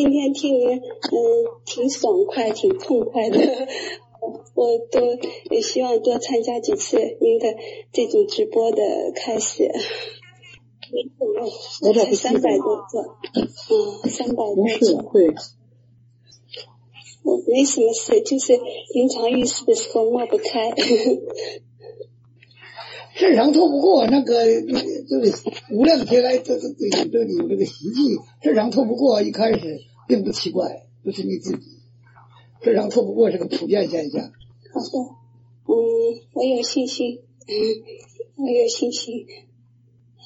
今天听您挺爽快挺痛快的，我都也希望多参加几次您的这种直播的开始。我才300多个，300多个， 对， 我没什么事，就是临场遇事的时候抹不开。 正常透不过那个，就是无量劫来这里有这个习气，正常透不过，一开始并不奇怪，不是你自己，正常透不过是个普遍现象。 好的，我有信心，我有信心。